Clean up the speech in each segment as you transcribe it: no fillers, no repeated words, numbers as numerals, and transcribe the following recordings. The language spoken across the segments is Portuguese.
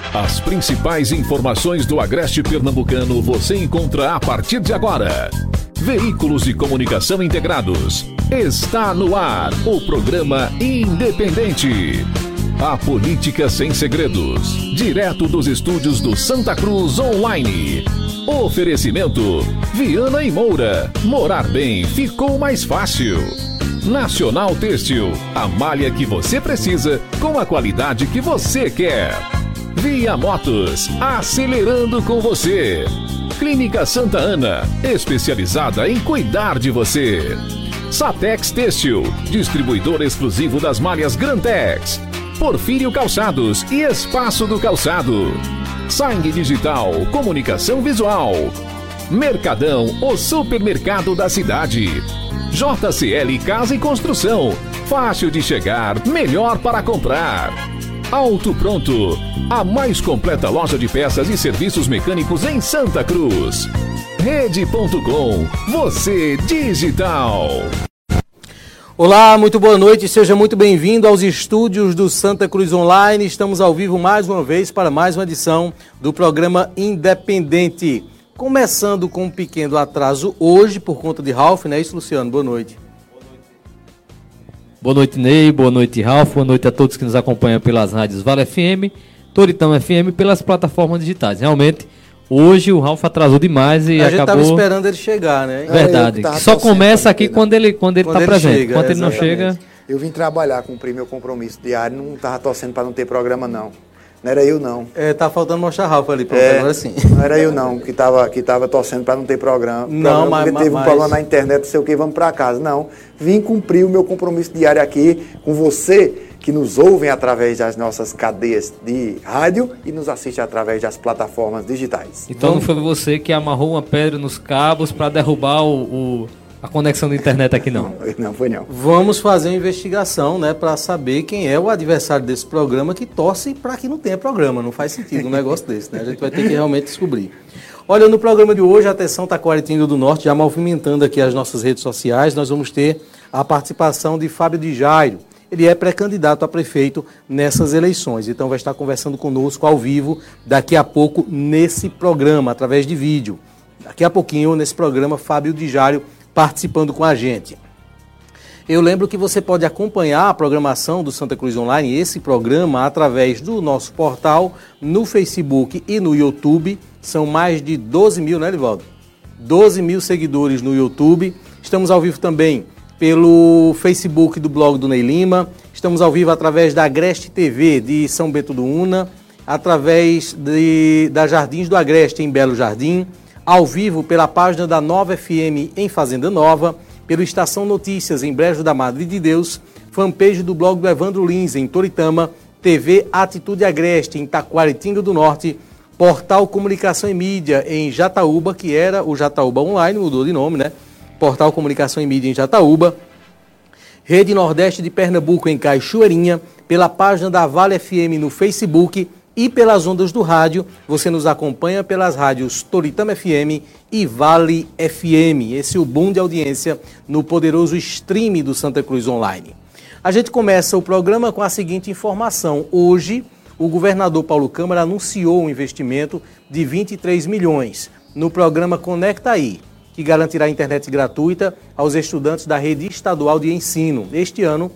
As principais informações do Agreste Pernambucano você encontra a partir de agora. Veículos de comunicação integrados. Está no ar o programa Independente. A política sem segredos. Direto dos estúdios do Santa Cruz Online. Oferecimento: Viana e Moura. Morar bem ficou mais fácil. Nacional Têxtil. A malha que você precisa com a qualidade que você quer. Via Motos. Acelerando com você. Clínica Santa Ana. Especializada em cuidar de você. Satex Têxtil. Distribuidor exclusivo das malhas Grantex. Porfírio Calçados e Espaço do Calçado. Sangue Digital, Comunicação Visual. Mercadão, o supermercado da cidade. JCL Casa e Construção. Fácil de chegar, melhor para comprar. Auto Pronto, a mais completa loja de peças e serviços mecânicos em Santa Cruz. Rede.com, você digital. Olá, muito boa noite, seja muito bem-vindo aos estúdios do Santa Cruz Online. Estamos ao vivo mais uma vez para mais uma edição do programa Independente. Começando com um pequeno atraso hoje por conta de Ralf, não é isso, Luciano? Boa noite. Boa noite, Ney. Boa noite, Ralf. Boa noite a todos que nos acompanham pelas rádios Vale FM, Toritão FM, pelas plataformas digitais. Realmente, hoje o Ralf atrasou demais e a acabou... gente estava esperando ele chegar, né? Verdade. Só começa aqui quando ele está presente. Chega, enquanto ele não chega... Eu vim trabalhar, cumprir meu compromisso diário, não estava torcendo para não ter programa, não. Não era eu, não. Tá faltando mostrar Ralf ali, pronto, agora sim. Não era eu, não, que tava torcendo para não ter programa. Não, mas teve um problema na internet, não sei o que, vamos para casa. Não, vim cumprir o meu compromisso diário aqui com você, que nos ouvem através das nossas cadeias de rádio e nos assiste através das plataformas digitais. Então não foi você que amarrou uma pedra nos cabos para derrubar a conexão da internet aqui, não? Não, foi não. Vamos fazer uma investigação, né, para saber quem é o adversário desse programa que torce para que não tenha programa. Não faz sentido um negócio desse, né? A gente vai ter que realmente descobrir. Olha, no programa de hoje, atenção, Taquaritinga do Norte, já movimentando aqui as nossas redes sociais, nós vamos ter a participação de Fábio de Jairo. Ele é pré-candidato a prefeito nessas eleições, então vai estar conversando conosco ao vivo daqui a pouco nesse programa, através de vídeo. Daqui a pouquinho, nesse programa, Fábio de Jairo participando com a gente. Eu lembro que você pode acompanhar a programação do Santa Cruz Online, esse programa, através do nosso portal, no Facebook e no YouTube. São mais de 12 mil, né, Livaldo? 12 mil seguidores no YouTube. Estamos ao vivo também pelo Facebook do blog do Ney Lima. Estamos ao vivo através da Agreste TV de São Bento do Una, através da Jardins do Agreste em Belo Jardim, ao vivo pela página da Nova FM em Fazenda Nova, pelo Estação Notícias em Brejo da Madre de Deus, fanpage do blog do Evandro Lins em Toritama, TV Atitude Agreste em Taquaritinga do Norte, Portal Comunicação e Mídia em Jataúba, que era o Jataúba Online, mudou de nome, né? Portal Comunicação e Mídia em Jataúba, Rede Nordeste de Pernambuco em Cachoeirinha, pela página da Vale FM no Facebook e pelas ondas do rádio. Você nos acompanha pelas rádios Toritama FM e Vale FM. Esse é o boom de audiência no poderoso stream do Santa Cruz Online. A gente começa o programa com a seguinte informação. Hoje, o governador Paulo Câmara anunciou um investimento de 23 milhões no programa Conecta Aí, que garantirá internet gratuita aos estudantes da rede estadual de ensino, neste ano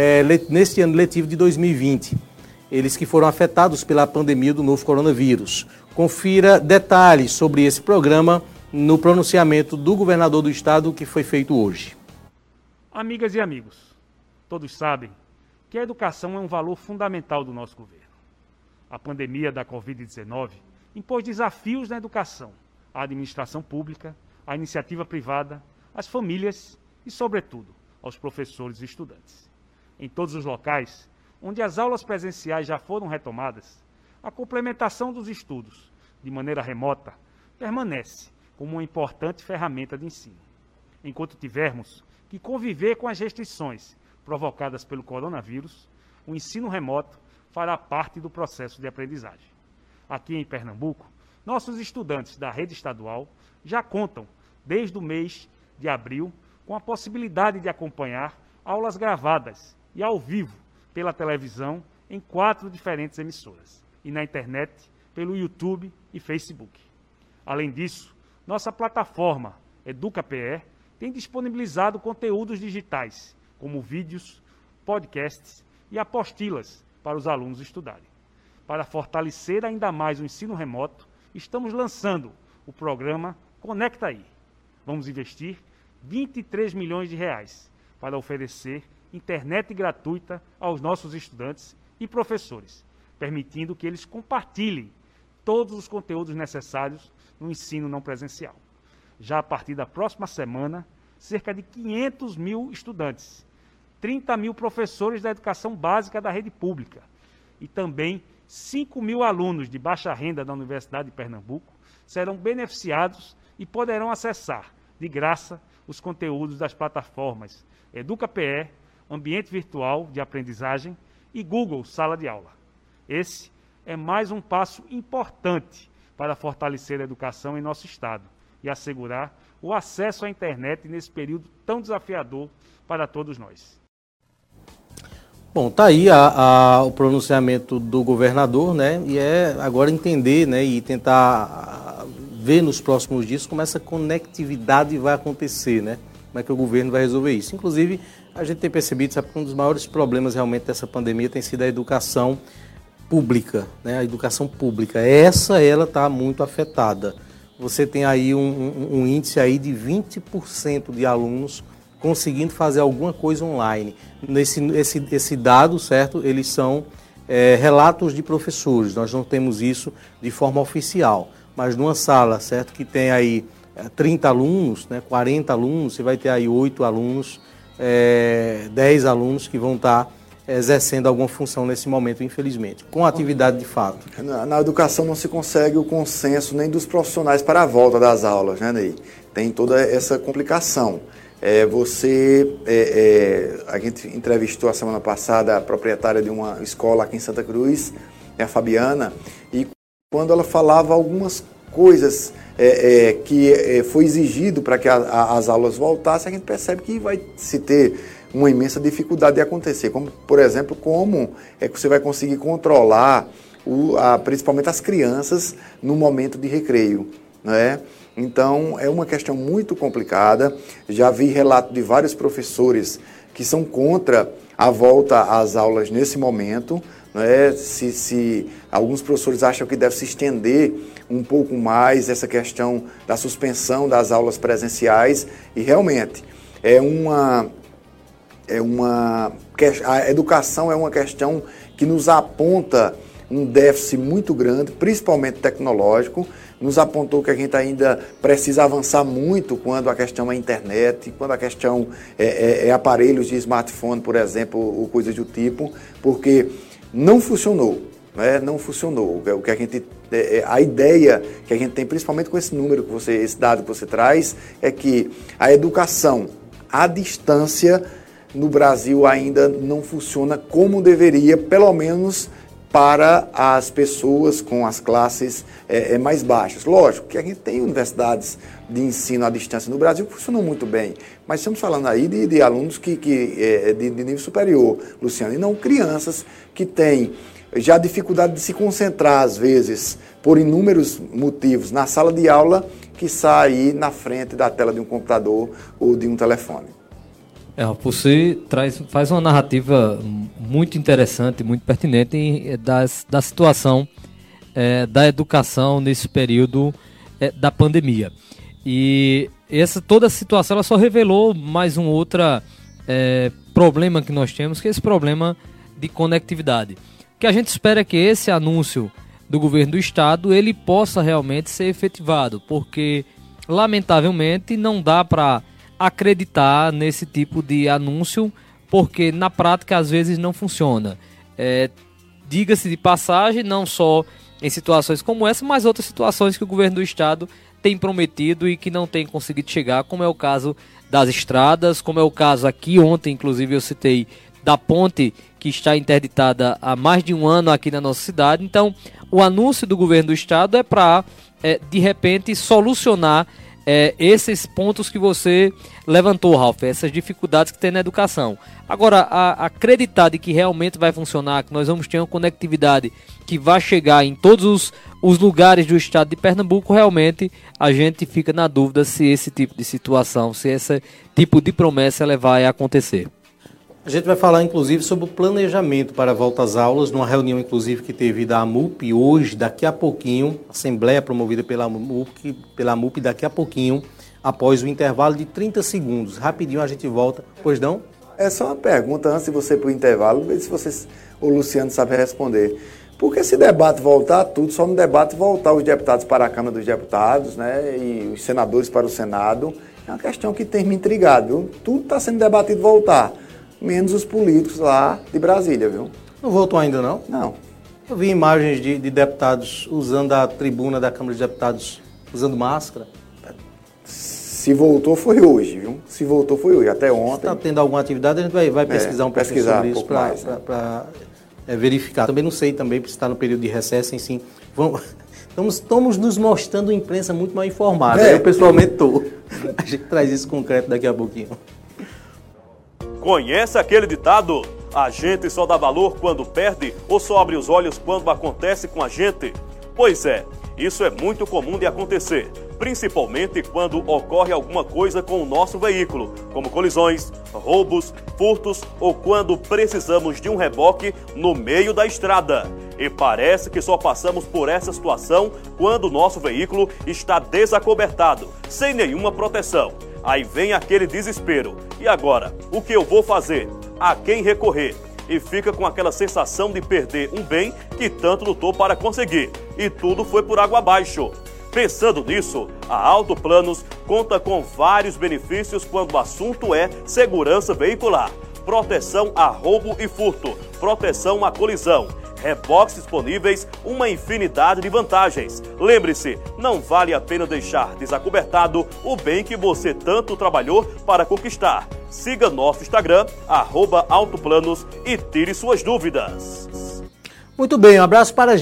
letivo de 2020, eles que foram afetados pela pandemia do novo coronavírus. Confira detalhes sobre esse programa no pronunciamento do governador do estado que foi feito hoje. Amigas e amigos, todos sabem que a educação é um valor fundamental do nosso governo. A pandemia da Covid-19 impôs desafios na educação, à administração pública, à iniciativa privada, às famílias e, sobretudo, aos professores e estudantes. Em todos os locais onde as aulas presenciais já foram retomadas, a complementação dos estudos, de maneira remota, permanece como uma importante ferramenta de ensino. Enquanto tivermos que conviver com as restrições provocadas pelo coronavírus, o ensino remoto fará parte do processo de aprendizagem. Aqui em Pernambuco, nossos estudantes da rede estadual já contam, desde o mês de abril, com a possibilidade de acompanhar aulas gravadas e ao vivo pela televisão em 4 diferentes emissoras. e na internet pelo YouTube e Facebook. Além disso, nossa plataforma EducaPE tem disponibilizado conteúdos digitais, como vídeos, podcasts e apostilas para os alunos estudarem. Para fortalecer ainda mais o ensino remoto, estamos lançando o programa Conecta Aí. Vamos investir R$23 milhões para oferecer internet gratuita aos nossos estudantes e professores, permitindo que eles compartilhem todos os conteúdos necessários no ensino não presencial. Já a partir da próxima semana, cerca de 500 mil estudantes, 30 mil professores da educação básica da rede pública e também 5 mil alunos de baixa renda da Universidade de Pernambuco serão beneficiados e poderão acessar, de graça, os conteúdos das plataformas EducaPE, Ambiente Virtual de Aprendizagem e Google Sala de Aula. Esse é mais um passo importante para fortalecer a educação em nosso estado e assegurar o acesso à internet nesse período tão desafiador para todos nós. Bom, tá aí o pronunciamento do governador, né? E é agora entender, né, e tentar ver nos próximos dias como essa conectividade vai acontecer, né? Como é que o governo vai resolver isso. Inclusive, a gente tem percebido, sabe, que um dos maiores problemas realmente dessa pandemia tem sido a educação pública, né? A educação pública. Ela está muito afetada. Você tem aí um índice aí de 20% de alunos conseguindo fazer alguma coisa online. Esse dado, certo, eles são relatos de professores, nós não temos isso de forma oficial, mas numa sala, certo, que tem aí 30 alunos, né, 40 alunos, você vai ter aí 8 alunos, 10 alunos que vão estar exercendo alguma função nesse momento, infelizmente, com atividade de fato. Na educação não se consegue o consenso nem dos profissionais para a volta das aulas, né, Ney? Tem toda essa complicação. A gente entrevistou a semana passada a proprietária de uma escola aqui em Santa Cruz, a Fabiana, e quando ela falava algumas coisas que foi exigido para que as aulas voltassem, a gente percebe que vai se ter uma imensa dificuldade de acontecer, como, por exemplo, como é que você vai conseguir controlar principalmente as crianças no momento de recreio, né? Então, é uma questão muito complicada. Já vi relato de vários professores que são contra a volta às aulas nesse momento, né? Se alguns professores acham que deve se estender um pouco mais essa questão da suspensão das aulas presenciais, e realmente a educação é uma questão que nos aponta um déficit muito grande, principalmente tecnológico. Nos apontou que a gente ainda precisa avançar muito quando a questão é internet, quando a questão é aparelhos de smartphone, por exemplo, ou coisas do tipo, porque não funcionou, né? Não funcionou. O que a ideia que a gente tem, principalmente com esse número esse dado que você traz, é que a educação à distância no Brasil ainda não funciona como deveria, pelo menos para as pessoas com as classes mais baixas. Lógico que a gente tem universidades de ensino à distância no Brasil que funcionam muito bem, mas estamos falando aí de alunos de nível superior, Luciano, e não crianças que têm já dificuldade de se concentrar, às vezes, por inúmeros motivos, na sala de aula, que sai na frente da tela de um computador ou de um telefone. Você faz uma narrativa muito interessante, muito pertinente da situação da educação nesse período da pandemia. E toda a situação ela só revelou mais um outro problema que nós temos, que é esse problema de conectividade. O que a gente espera é que esse anúncio do governo do estado ele possa realmente ser efetivado, porque lamentavelmente não dá para acreditar nesse tipo de anúncio, porque na prática às vezes não funciona. Diga-se de passagem, não só em situações como essa, mas outras situações que o governo do estado tem prometido e que não tem conseguido chegar, como é o caso das estradas, como é o caso aqui ontem, inclusive eu citei, da ponte que está interditada há mais de um ano aqui na nossa cidade. Então, o anúncio do governo do estado é para, de repente, solucionar esses pontos que você levantou, Ralf, essas dificuldades que tem na educação. Agora, acreditar de que realmente vai funcionar, que nós vamos ter uma conectividade que vai chegar em todos os lugares do estado de Pernambuco, realmente a gente fica na dúvida se esse tipo de situação, se esse tipo de promessa ela vai acontecer. A gente vai falar, inclusive, sobre o planejamento para a volta às aulas, numa reunião, inclusive, que teve da AMUP hoje, daqui a pouquinho, assembleia promovida pela AMUP, daqui a pouquinho, após o intervalo de 30 segundos. Rapidinho a gente volta, pois não? É só uma pergunta, antes de você ir para o intervalo, ver se o Luciano sabe responder. Porque se debate voltar tudo, só no debate voltar os deputados para a Câmara dos Deputados, né, e os senadores para o Senado, é uma questão que tem me intrigado, viu? Tudo está sendo debatido voltar, menos os políticos lá de Brasília, viu? Não voltou ainda, não? Não. Eu vi imagens de deputados usando a tribuna da Câmara dos Deputados, usando máscara. Se voltou, foi hoje, viu? Se voltou, foi hoje. Até ontem. Se está tendo alguma atividade, a gente vai pesquisar um pouco sobre isso para verificar. Também não sei também, se está no período de recesso, enfim. Estamos nos mostrando imprensa muito mal informada. Eu pessoalmente estou. A gente traz isso concreto daqui a pouquinho. Conhece aquele ditado? A gente só dá valor quando perde ou só abre os olhos quando acontece com a gente? Pois é, isso é muito comum de acontecer, principalmente quando ocorre alguma coisa com o nosso veículo, como colisões, roubos, furtos ou quando precisamos de um reboque no meio da estrada. E parece que só passamos por essa situação quando o nosso veículo está desacobertado, sem nenhuma proteção. Aí vem aquele desespero. E agora? O que eu vou fazer? A quem recorrer? E fica com aquela sensação de perder um bem que tanto lutou para conseguir. E tudo foi por água abaixo. Pensando nisso, a Auto Planos conta com vários benefícios quando o assunto é segurança veicular. Proteção a roubo e furto, proteção à colisão, reboques disponíveis, uma infinidade de vantagens. Lembre-se, não vale a pena deixar desacobertado o bem que você tanto trabalhou para conquistar. Siga nosso Instagram, @autoplanos, e tire suas dúvidas. Muito bem, um abraço para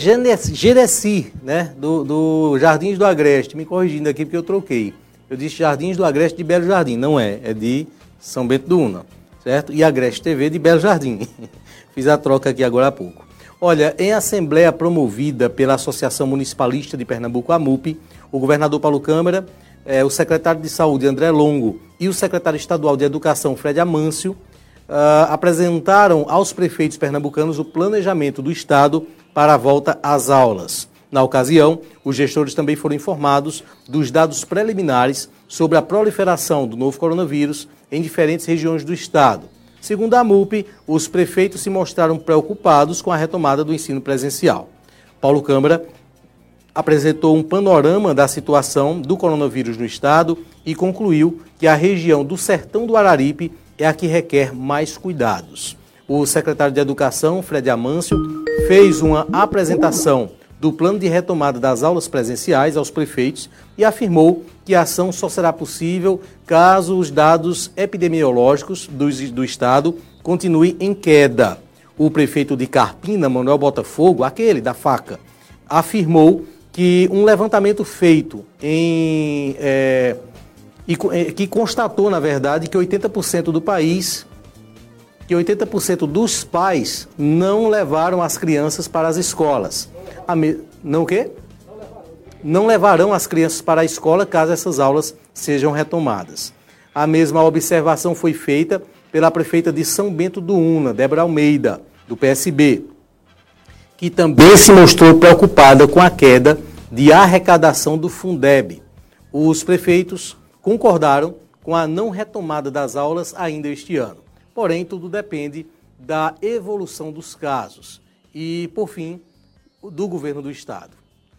Gereci, né, do Jardins do Agreste, me corrigindo aqui porque eu troquei. Eu disse Jardins do Agreste de Belo Jardim, não é de São Bento do Una, certo? E Agreste TV de Belo Jardim. Fiz a troca aqui agora há pouco. Olha, em assembleia promovida pela Associação Municipalista de Pernambuco, AMUP, o governador Paulo Câmara, o secretário de Saúde, André Longo, e o secretário estadual de Educação, Fred Amâncio, apresentaram aos prefeitos pernambucanos o planejamento do Estado para a volta às aulas. Na ocasião, os gestores também foram informados dos dados preliminares sobre a proliferação do novo coronavírus em diferentes regiões do Estado. Segundo a AMUP, os prefeitos se mostraram preocupados com a retomada do ensino presencial. Paulo Câmara apresentou um panorama da situação do coronavírus no Estado e concluiu que a região do Sertão do Araripe é a que requer mais cuidados. O secretário de Educação, Fred Amâncio, fez uma apresentação do plano de retomada das aulas presenciais aos prefeitos e afirmou que a ação só será possível caso os dados epidemiológicos do Estado continuem em queda. O prefeito de Carpina, Manuel Botafogo, aquele da faca, afirmou que um levantamento feito que constatou, na verdade, que 80% do país, que 80% dos pais não levaram as crianças para as escolas. Não o quê? Não levarão as crianças para a escola caso essas aulas sejam retomadas. A mesma observação foi feita pela prefeita de São Bento do Una, Débora Almeida, do PSB, que também se mostrou preocupada com a queda de arrecadação do Fundeb. Os prefeitos concordaram com a não retomada das aulas ainda este ano. Porém, tudo depende da evolução dos casos e, por fim, do governo do Estado.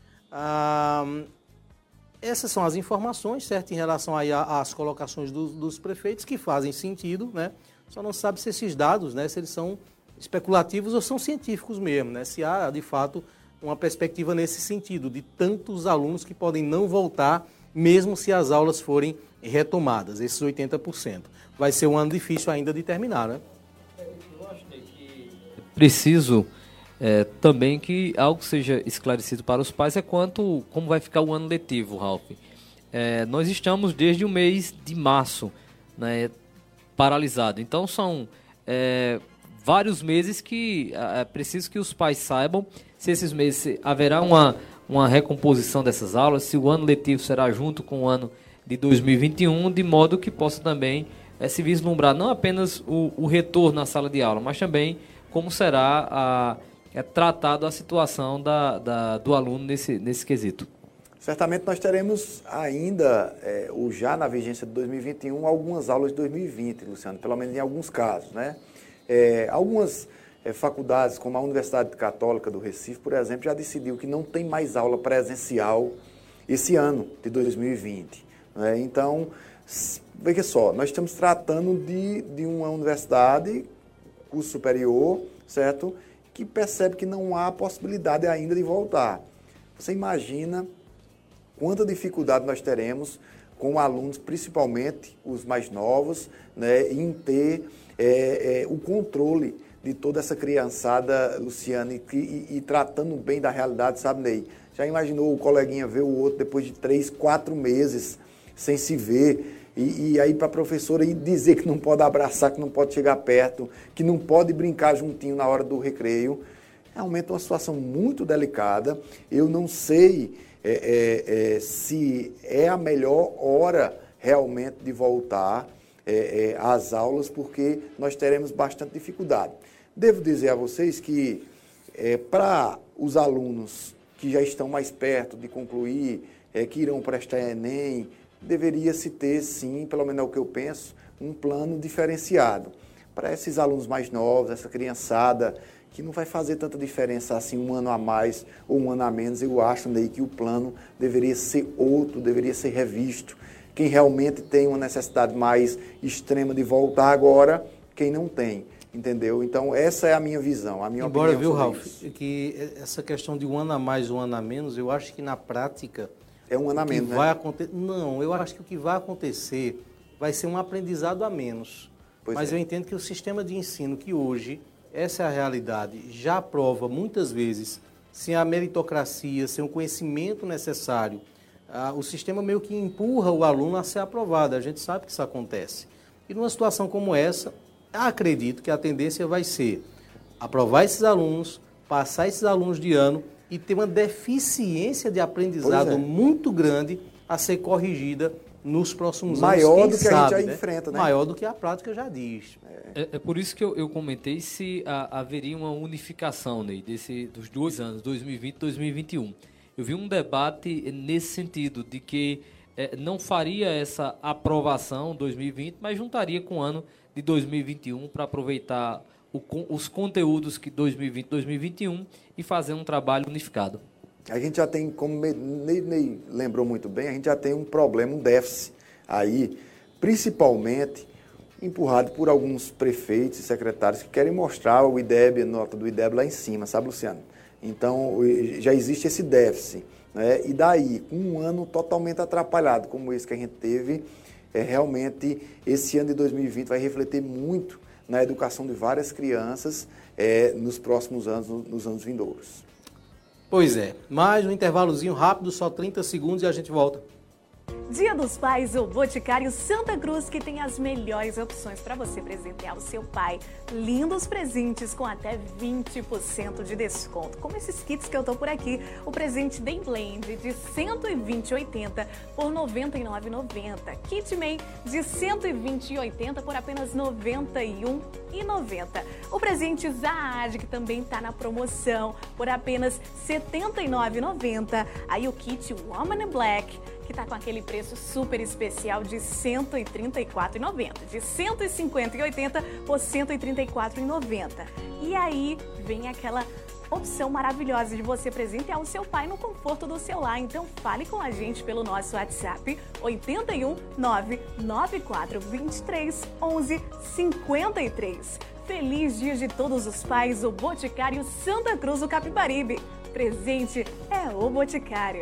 Essas são as informações, certo, em relação aí às colocações dos prefeitos, que fazem sentido, né? Só não se sabe se esses dados, né, se eles são especulativos ou são científicos mesmo, né? Se há, de fato, uma perspectiva nesse sentido, de tantos alunos que podem não voltar, mesmo se as aulas forem retomadas, esses 80%. Vai ser um ano difícil ainda de terminar, né? Eu acho que preciso também que algo seja esclarecido para os pais como vai ficar o ano letivo, Ralf. nós estamos desde o mês de março, né, paralisado. Então são vários meses que é preciso que os pais saibam se esses meses haverá uma recomposição dessas aulas, se o ano letivo será junto com o ano de 2021, de modo que possa também se vislumbrar não apenas o retorno à sala de aula, mas também como será tratado a situação do aluno nesse quesito. Certamente nós teremos ainda, ou já na vigência de 2021, algumas aulas de 2020, Luciano, pelo menos em alguns casos, né? Algumas faculdades, como a Universidade Católica do Recife, por exemplo, já decidiu que não tem mais aula presencial esse ano de 2020. Né? Então, veja só, nós estamos tratando de uma universidade, curso superior, certo? Que percebe que não há possibilidade ainda de voltar. Você imagina quanta dificuldade nós teremos com alunos, principalmente os mais novos, né, em ter o controle de toda essa criançada, Luciane, e tratando bem da realidade, sabe, Ney? Já imaginou o coleguinha ver o outro depois de 3, 4 meses sem se ver, e aí para a professora ir dizer que não pode abraçar, que não pode chegar perto, que não pode brincar juntinho na hora do recreio? Realmente é uma situação muito delicada. Eu não sei se é a melhor hora realmente de voltar às aulas, porque nós teremos bastante dificuldade. Devo dizer a vocês que para os alunos que já estão mais perto de concluir, que irão prestar Enem, deveria-se ter, sim, pelo menos é o que eu penso, um plano diferenciado. Para esses alunos mais novos, essa criançada, que não vai fazer tanta diferença assim, um ano a mais ou um ano a menos, eu acho daí que o plano deveria ser outro, deveria ser revisto. Quem realmente tem uma necessidade mais extrema de voltar agora, quem não tem, entendeu? Então, essa é a minha visão, a minha Embora, opinião. viu, Ralf, que essa questão de um ano a mais, um ano a menos, eu acho que na prática... É um ano a menos, né? Não, eu acho que o que vai acontecer vai ser um aprendizado a menos. Mas eu entendo que o sistema de ensino que hoje, essa é a realidade, já prova muitas vezes, sem a meritocracia, sem o conhecimento necessário, o sistema meio que empurra o aluno a ser aprovado. A gente sabe que isso acontece. E numa situação como essa, acredito que a tendência vai ser aprovar esses alunos, passar esses alunos de ano e ter uma deficiência de aprendizado muito grande a ser corrigida nos próximos anos. Maior do que a gente já enfrenta, né? Maior do que a prática já diz. É por isso que eu comentei se haveria uma unificação, Ney, dos 2 anos, 2020 e 2021. Eu vi um debate nesse sentido, de que não faria essa aprovação 2020, mas juntaria com o ano de 2021 para aproveitar os conteúdos que 2020 e 2021 e fazer um trabalho unificado. A gente já tem, como Ney lembrou muito bem, a gente já tem um problema, um déficit aí, principalmente empurrado por alguns prefeitos e secretários que querem mostrar o IDEB, a nota do IDEB lá em cima, sabe, Luciano? Então, já existe esse déficit, né? E daí, com um ano totalmente atrapalhado, como esse que a gente teve, realmente, esse ano de 2020 vai refletir muito na educação de várias crianças nos próximos anos, nos anos vindouros. Pois é, mais um intervalozinho rápido, só 30 segundos e a gente volta. Dia dos Pais, o Boticário Santa Cruz, que tem as melhores opções para você presentear o seu pai. Lindos presentes com até 20% de desconto, como esses kits que eu tô por aqui. O presente Day Blend de R$ 120,80 por R$ 99,90. Kit May de R$ 120,80 por apenas R$ 91,90. O presente Zaad, que também tá na promoção, por apenas R$ 79,90. Aí o kit Woman in Black, que está com aquele preço super especial de R$ 134,90, de R$ 150,80 por R$ 134,90. E aí vem aquela opção maravilhosa de você presentear o seu pai no conforto do seu lar. Então fale com a gente pelo nosso WhatsApp 81 994 23 11 53. Feliz Dia de Todos os Pais, o Boticário Santa Cruz do Capibaribe. Presente é o Boticário.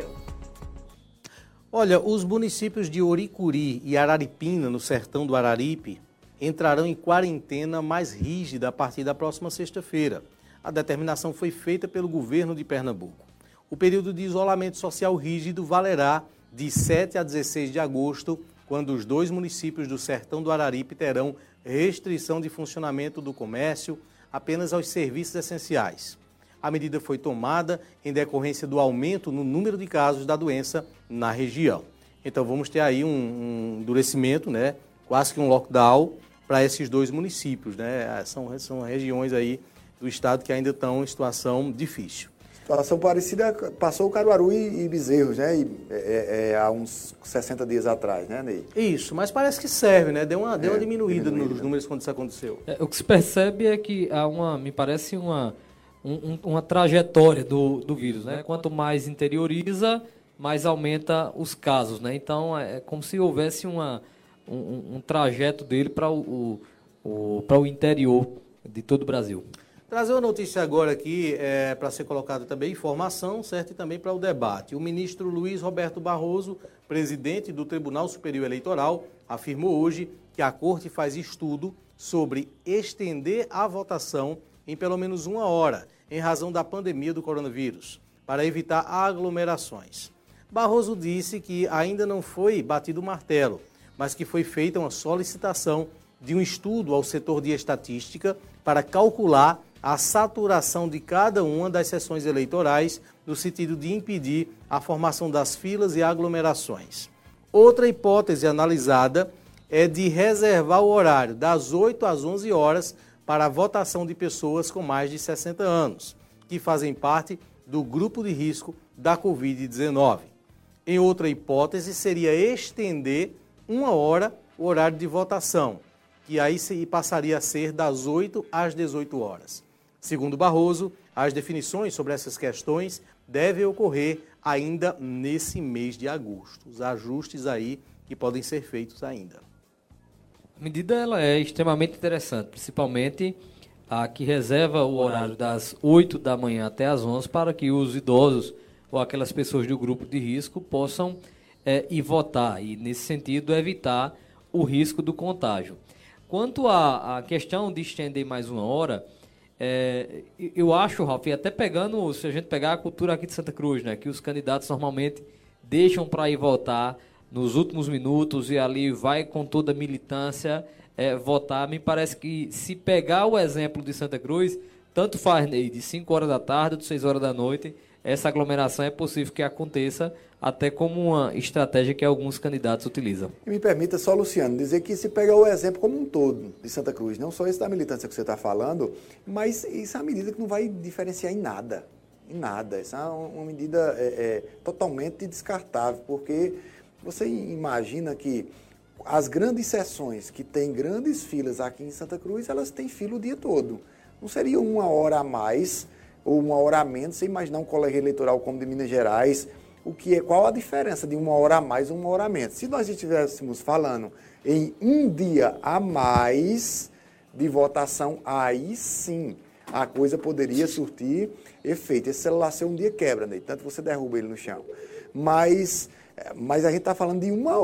Olha, os municípios de Oricuri e Araripina, no sertão do Araripe, entrarão em quarentena mais rígida a partir da próxima sexta-feira. A determinação foi feita pelo governo de Pernambuco. O período de isolamento social rígido valerá de 7 a 16 de agosto, quando os 2 municípios do Sertão do Araripe terão restrição de funcionamento do comércio apenas aos serviços essenciais. A medida foi tomada em decorrência do aumento no número de casos da doença na região. Então vamos ter aí um endurecimento, né? Quase que um lockdown para esses 2 municípios, né? São regiões aí do estado que ainda estão em situação difícil. Situação parecida passou o Caruaru e Bezerros, né? Há uns 60 dias atrás, né, Ney? Isso, mas parece que serve, né? Deu uma diminuída nos números quando isso aconteceu. O que se percebe é que há me parece uma trajetória do vírus, né? Quanto mais interioriza, mais aumenta os casos, né? Então é como se houvesse um trajeto dele para o interior de todo o Brasil. Trazer uma notícia agora aqui para ser colocada também informação, certo? E também para o debate. O ministro Luiz Roberto Barroso, presidente do Tribunal Superior Eleitoral, afirmou hoje que a Corte faz estudo sobre estender a votação em pelo menos 1 hora, em razão da pandemia do coronavírus, para evitar aglomerações. Barroso disse que ainda não foi batido o martelo, mas que foi feita uma solicitação de um estudo ao setor de estatística para calcular a saturação de cada uma das sessões eleitorais, no sentido de impedir a formação das filas e aglomerações. Outra hipótese analisada é de reservar o horário das 8 às 11 horas para a votação de pessoas com mais de 60 anos, que fazem parte do grupo de risco da Covid-19. Em outra hipótese, seria estender 1 hora o horário de votação, que aí passaria a ser das 8 às 18 horas. Segundo Barroso, as definições sobre essas questões devem ocorrer ainda nesse mês de agosto. Os ajustes aí que podem ser feitos ainda. A medida ela é extremamente interessante, principalmente a que reserva o horário das 8 da manhã até as 11 para que os idosos ou aquelas pessoas do grupo de risco possam ir votar e, nesse sentido, evitar o risco do contágio. Quanto à questão de estender mais 1 hora, eu acho, Ralf, até pegando, se a gente pegar a cultura aqui de Santa Cruz, né, que os candidatos normalmente deixam para ir votar nos últimos minutos e ali vai com toda a militância votar. Me parece que se pegar o exemplo de Santa Cruz, tanto faz, Ney, de 5 horas da tarde ou de 6 horas da noite, essa aglomeração é possível que aconteça até como uma estratégia que alguns candidatos utilizam. E me permita só, Luciano, dizer que se pegar o exemplo como um todo de Santa Cruz, não só esse da militância que você está falando, mas isso é uma medida que não vai diferenciar em nada. Em nada. Essa é uma medida totalmente descartável, porque você imagina que as grandes sessões que têm grandes filas aqui em Santa Cruz, elas têm fila o dia todo. Não seria 1 hora a mais ou 1 hora a menos, você imaginar um colégio eleitoral como de Minas Gerais, qual a diferença de 1 hora a mais ou 1 hora a menos? Se nós estivéssemos falando em 1 dia a mais de votação, aí sim a coisa poderia surtir efeito. Esse celular seu um dia quebra, né? Tanto você derruba ele no chão. Mas a gente está falando de 1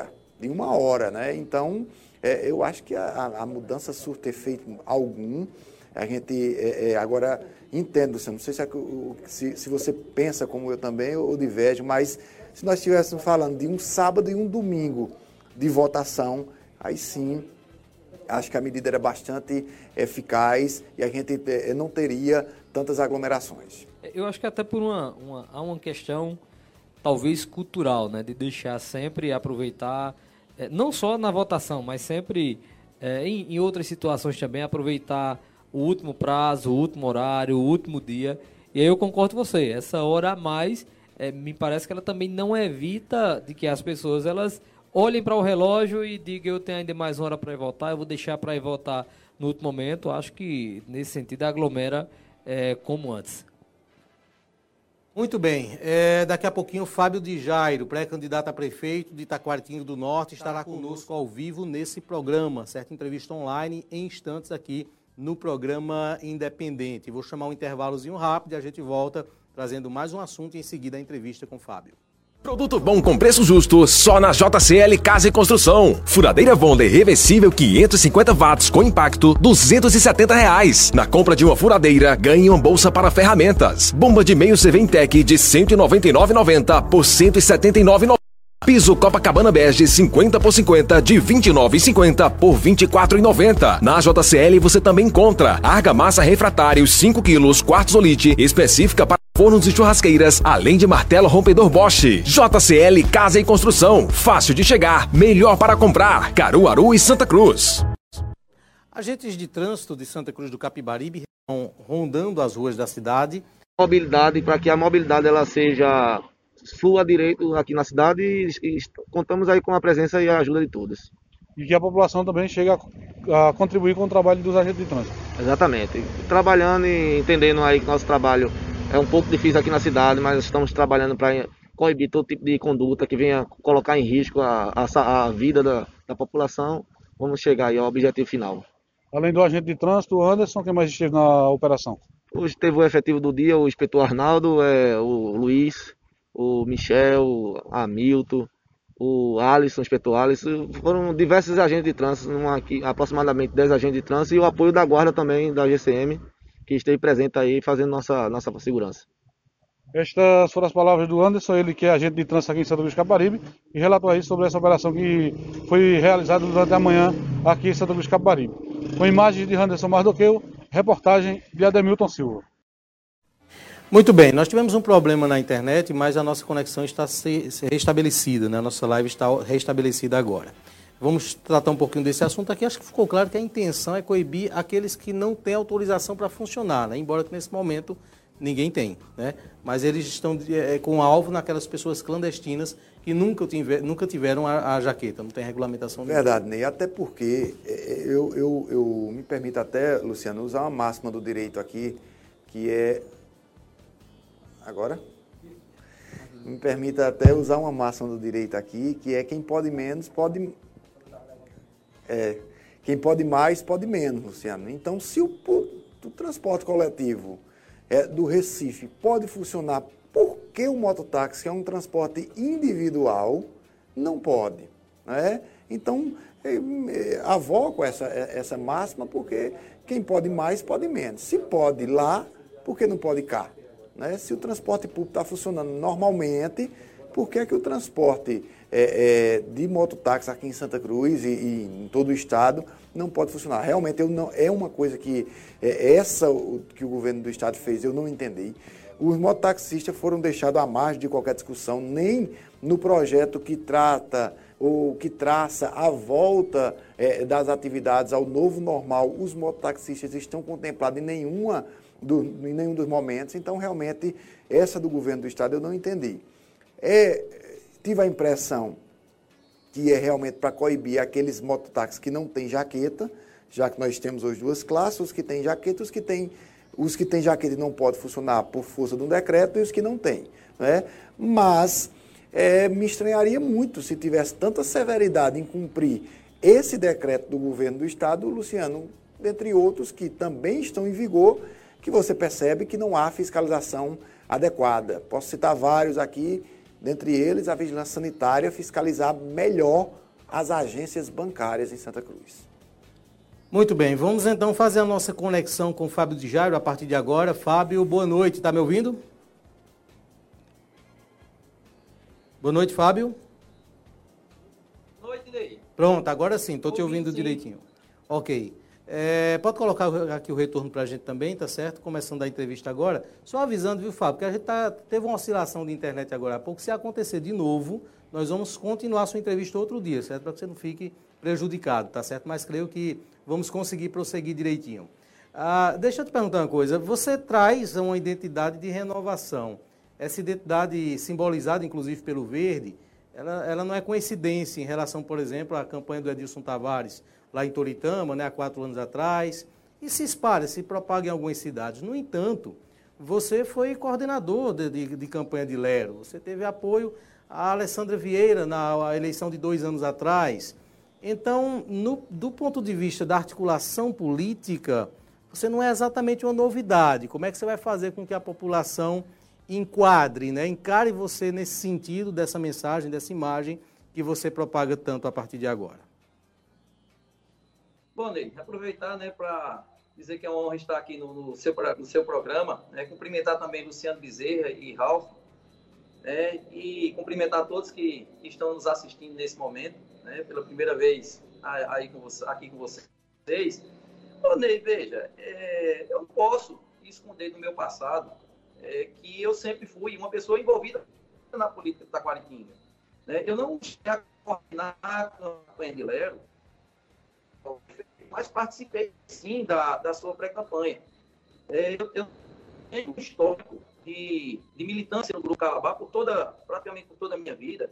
hora, né? Então, eu acho que a mudança surte efeito algum. A gente agora entendo, não sei se você pensa como eu também ou diverge, mas se nós estivéssemos falando de um sábado e um domingo de votação, aí sim, acho que a medida era bastante eficaz e a gente não teria tantas aglomerações. Eu acho que até por há uma questão talvez cultural, né, de deixar sempre aproveitar, não só na votação, mas sempre em outras situações também, aproveitar o último prazo, o último horário, o último dia. E aí eu concordo com você, essa hora a mais, me parece que ela também não evita de que as pessoas elas olhem para o relógio e digam, eu tenho ainda mais 1 hora para ir votar, eu vou deixar para ir votar no último momento. Acho que nesse sentido aglomera como antes. Muito bem, daqui a pouquinho o Fábio de Jairo, pré-candidato a prefeito de Taquaritinga do Norte, estará conosco ao vivo nesse programa, certa entrevista online em instantes aqui no programa Independente. Vou chamar um intervalozinho rápido e a gente volta trazendo mais um assunto e em seguida a entrevista com o Fábio. Produto bom com preço justo, só na JCL Casa e Construção. Furadeira Bonder reversível 550 watts com impacto, R$ 270. Na compra de uma furadeira, ganhe uma bolsa para ferramentas. Bomba de meio Ceventec de R$ 199,90 por R$ 179,90. Piso Copacabana Bege 50 por 50 de R$ 29,50 por R$ 24,90. Na JCL você também encontra argamassa refratários 5 kg quartzolite específica para fornos e churrasqueiras, além de martelo rompedor Bosch. JCL Casa e Construção, fácil de chegar, melhor para comprar. Caruaru e Santa Cruz. Agentes de trânsito de Santa Cruz do Capibaribe estão rondando as ruas da cidade. Mobilidade, para que a mobilidade ela seja flua direito aqui na cidade, e contamos aí com a presença e a ajuda de todos. E que a população também chega a contribuir com o trabalho dos agentes de trânsito. Exatamente. Trabalhando e entendendo aí que nosso trabalho é um pouco difícil aqui na cidade, mas estamos trabalhando para coibir todo tipo de conduta que venha colocar em risco a vida da população. Vamos chegar aí ao objetivo final. Além do agente de trânsito, o Anderson, quem mais esteve na operação? Hoje teve o efetivo do dia, o inspetor Arnaldo, o Luiz, o Michel, o Hamilton, o Alisson, o inspetor Alisson. Foram diversos agentes de trânsito, aproximadamente 10 agentes de trânsito, e o apoio da guarda também, da GCM, que esteve presente aí fazendo nossa segurança. Estas foram as palavras do Anderson, ele que é agente de trânsito aqui em Santa Cruz do Capibaribe, e relatou aí sobre essa operação que foi realizada durante a manhã aqui em Santa Cruz do Capibaribe. Com imagens de Anderson Mardoqueu, reportagem de Ademilton Silva. Muito bem, nós tivemos um problema na internet, mas a nossa conexão está restabelecida, né? A nossa live está restabelecida agora. Vamos tratar um pouquinho desse assunto aqui. Acho que ficou claro que a intenção é coibir aqueles que não têm autorização para funcionar, né? Embora que nesse momento ninguém tem, né? Mas eles estão com alvo naquelas pessoas clandestinas que nunca tiveram a jaqueta, não tem regulamentação. Verdade, Ney, até porque eu me permito até, Luciano, usar uma máxima do direito aqui, que é... Agora? Me permita até usar uma máxima do direito aqui, que é quem pode menos, pode... quem pode mais, pode menos, Luciano. Então, se o transporte coletivo do Recife pode funcionar, por que o mototáxi, que é um transporte individual, não pode? Né? Então, avoco essa máxima, porque quem pode mais, pode menos. Se pode lá, por que não pode cá? Né? Se o transporte público está funcionando normalmente, por que o transporte de mototáxi aqui em Santa Cruz e em todo o estado não pode funcionar? Realmente é uma coisa que que o governo do estado fez, eu não entendi. Os mototaxistas foram deixados à margem de qualquer discussão, nem no projeto que trata ou que traça a volta das atividades ao novo normal. Os mototaxistas estão contemplados em nenhum dos momentos. Então, realmente, essa do governo do estado eu não entendi. Tive a impressão que é realmente para coibir aqueles mototáxis que não têm jaqueta, já que nós temos hoje duas classes, os que têm jaqueta, os que têm jaqueta não podem funcionar por força de um decreto e os que não têm. Né? Mas me estranharia muito se tivesse tanta severidade em cumprir esse decreto do governo do estado, Luciano, dentre outros que também estão em vigor, que você percebe que não há fiscalização adequada. Posso citar vários aqui, dentre eles a Vigilância Sanitária fiscalizar melhor as agências bancárias em Santa Cruz. Muito bem, vamos então fazer a nossa conexão com o Fábio de Jairo a partir de agora. Fábio, boa noite, está me ouvindo? Boa noite, Fábio. Boa noite, Ney. Pronto, agora sim, estou te ouvindo direitinho. Ok. Pode colocar aqui o retorno para a gente também, tá certo? Começando a entrevista agora. Só avisando, viu, Fábio, que a gente teve uma oscilação de internet agora há pouco. Se acontecer de novo, nós vamos continuar a sua entrevista outro dia, certo? Para que você não fique prejudicado, tá certo? Mas creio que vamos conseguir prosseguir direitinho. Deixa eu te perguntar uma coisa. Você traz uma identidade de renovação. Essa identidade simbolizada, inclusive, pelo verde, ela não é coincidência em relação, por exemplo, à campanha do Edilson Tavares, lá em Toritama, né, há 4 anos atrás, e se espalha, se propaga em algumas cidades. No entanto, você foi coordenador de campanha de Lero, você teve apoio a Alessandra Vieira na eleição de 2 anos atrás. Então, do ponto de vista da articulação política, você não é exatamente uma novidade. Como é que você vai fazer com que a população enquadre, né, encare você nesse sentido, dessa mensagem, dessa imagem que você propaga tanto a partir de agora? Bom, Ney, aproveitar, né, para dizer que é uma honra estar aqui no seu programa, né, cumprimentar também Luciano Bezerra e Ralf, né, e cumprimentar todos que estão nos assistindo nesse momento, né, pela primeira vez aqui com vocês. Ô, Ney, veja, eu não posso esconder do meu passado que eu sempre fui uma pessoa envolvida na política de Taquaritinga. Né? Eu não cheguei a coordenar a campanha de Lero, mas participei, sim, da sua pré-campanha. Eu tenho um histórico de militância no Grupo Calabá praticamente por toda a minha vida,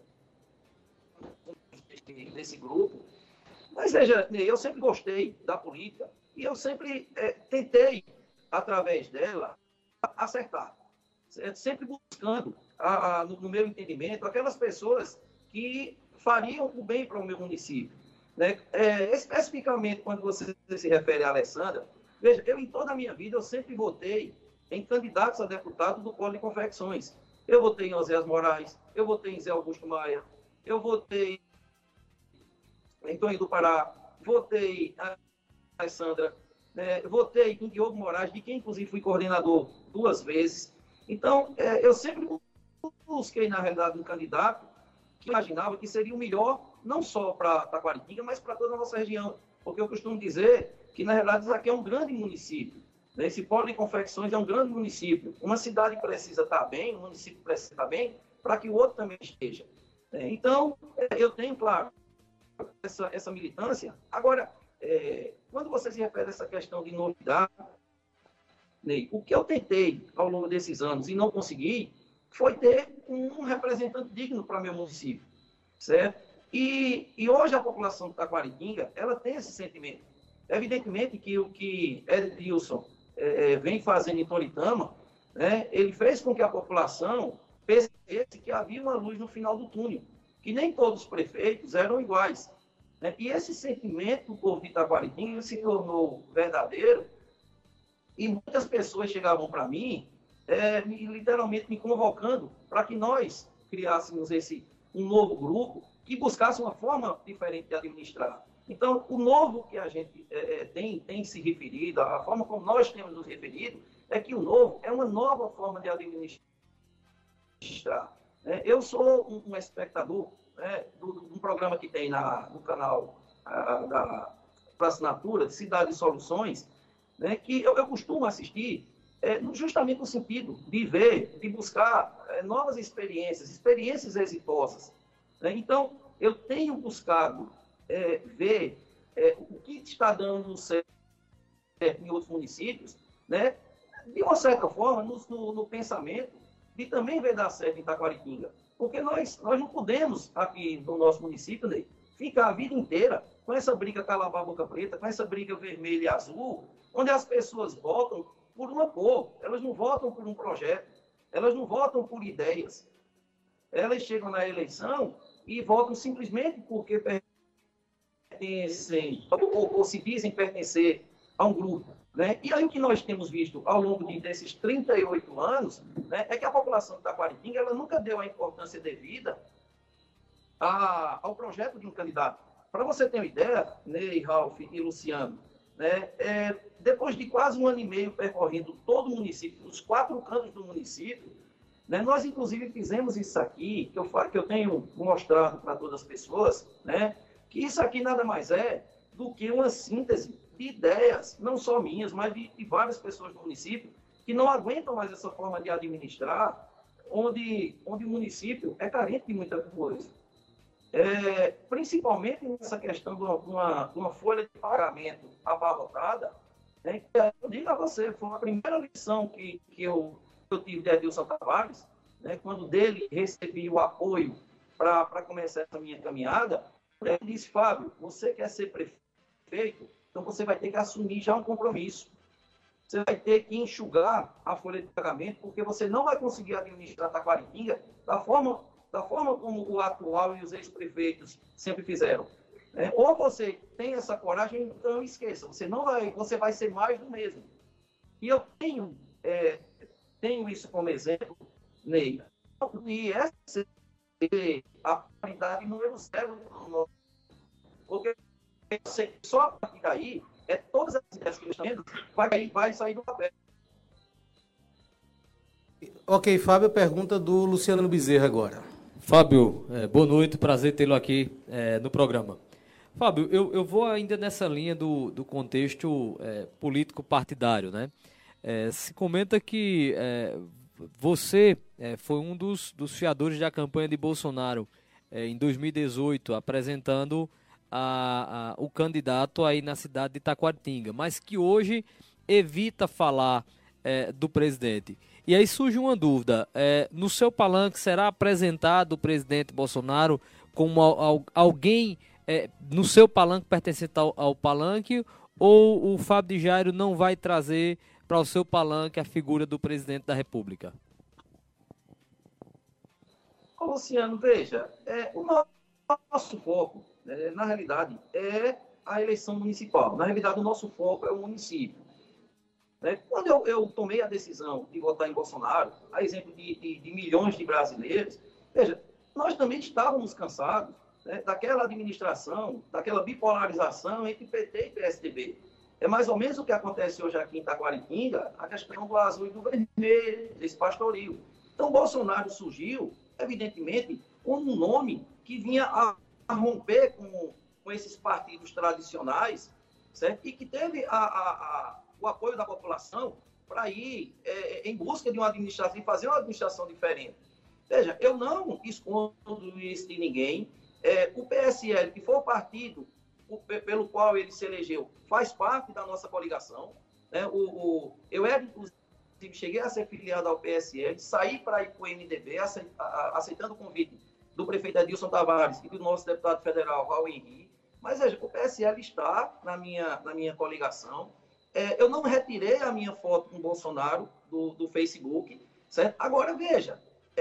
desse grupo. Mas, veja, eu sempre gostei da política e eu sempre tentei, através dela, acertar. Sempre buscando, no meu entendimento, aquelas pessoas que fariam o bem para o meu município. Né? Especificamente, quando você se refere a Alessandra, veja, eu em toda a minha vida, eu sempre votei em candidatos a deputado do Polo de Confecções. Eu votei em Oséias Moraes, eu votei em Zé Augusto Maia, eu votei em Toninho do Pará, votei em Alessandra, votei em Diogo Moraes, de quem inclusive fui coordenador 2 vezes. Então, eu sempre busquei, na realidade, um candidato que imaginava que seria o melhor, não só para Taquaritinga, mas para toda a nossa região. Porque eu costumo dizer que, na realidade, isso aqui é um grande município. Esse Polo de Confecções é um grande município. Uma cidade precisa estar bem, um município precisa estar bem, para que o outro também esteja. Então, eu tenho, claro, essa militância. Agora, quando você se refere a essa questão de novidade, Ney, o que eu tentei ao longo desses anos e não consegui foi ter um representante digno para meu município, certo? E hoje a população de Taquaritinga, ela tem esse sentimento. Evidentemente que o que Edilson vem fazendo em Toritama, né, ele fez com que a população percebesse que havia uma luz no final do túnel, que nem todos os prefeitos eram iguais. Né? E esse sentimento do povo de Taquaritinga se tornou verdadeiro, e muitas pessoas chegavam para mim, literalmente me convocando para que nós criássemos um novo grupo que buscasse uma forma diferente de administrar. Então, o novo que a gente tem se referido, a forma como nós temos nos referido, é que o novo é uma nova forma de administrar. Eu sou um espectador de um programa que tem no canal da assinatura de Cidade de Soluções, né, que eu costumo assistir justamente no sentido de ver, de buscar novas experiências exitosas. Né? Então, eu tenho buscado ver o que está dando certo em outros municípios, né? De uma certa forma, no pensamento de também ver dar certo em Taquaritinga. Porque nós não podemos, aqui no nosso município, né, ficar a vida inteira com essa briga Calabá-Boca Preta, com essa briga vermelha e azul, onde as pessoas votam por uma cor, elas não votam por um projeto, elas não votam por ideias. Elas chegam na eleição e votam simplesmente porque pertencem, ou se dizem pertencer a um grupo. Né? E aí o que nós temos visto ao longo desses 38 anos, né, é que a população de Taquaritinga ela nunca deu a importância devida ao projeto de um candidato. Para você ter uma ideia, Ney, Ralf e Luciano, né, depois de quase 1 ano e meio percorrendo todo o município, os 4 cantos do município, né, nós inclusive fizemos isso aqui, que eu tenho mostrado para todas as pessoas, né, que isso aqui nada mais é do que uma síntese de ideias, não só minhas, mas de várias pessoas do município, que não aguentam mais essa forma de administrar, onde o município é carente de muita coisa. Principalmente nessa questão de uma folha de pagamento abarrotada, né, que eu digo a você, foi a primeira lição que eu tive de Edilson Tavares, né, quando dele recebi o apoio para começar essa minha caminhada. Ele disse: Fábio, você quer ser prefeito, então você vai ter que assumir já um compromisso. Você vai ter que enxugar a folha de pagamento, porque você não vai conseguir administrar Taquaritinga da forma como o atual e os ex-prefeitos sempre fizeram. Ou você tem essa coragem, então esqueça, você vai ser mais do mesmo. E eu tenho isso como exemplo, Ney, e essa a paridade número 0, porque só a partir daí, todas as ideias que eu estou tendo vai sair do papel. Ok, Fábio, pergunta do Luciano Bezerra agora. Fábio, boa noite, prazer tê-lo aqui no programa. Fábio, eu vou ainda nessa linha do contexto político partidário, né? Se comenta que você foi um dos fiadores da campanha de Bolsonaro em 2018, apresentando o candidato aí na cidade de Taquaritinga, mas que hoje evita falar do presidente. E aí surge uma dúvida, no seu palanque será apresentado o presidente Bolsonaro como alguém no seu palanque pertencente ao palanque, ou o Fábio de Jairo não vai trazer para o seu palanque a figura do presidente da República? Luciano, veja, o nosso foco, na realidade, é a eleição municipal. Na realidade, o nosso foco é o município. Quando eu tomei a decisão de votar em Bolsonaro, a exemplo de milhões de brasileiros, veja, nós também estávamos cansados daquela administração, daquela bipolarização entre PT e PSDB. É mais ou menos o que acontece hoje aqui em Taquaritinga, a questão do azul e do vermelho, desse pastoril. Então, Bolsonaro surgiu, evidentemente, como um nome que vinha a romper com esses partidos tradicionais, certo? E que teve o apoio da população para ir em busca de uma administração e fazer uma administração diferente. Veja, eu não escondo isso de ninguém. O PSL, que foi o partido pelo qual ele se elegeu, faz parte da nossa coligação. Eu era, inclusive, cheguei a ser filiado ao PSL, saí para ir para o MDB, aceitando o convite do prefeito Edilson Tavares e do nosso deputado federal, Raul Henrique. Mas, veja, o PSL está na minha coligação. Eu não retirei a minha foto com o Bolsonaro do Facebook, certo? Agora, veja,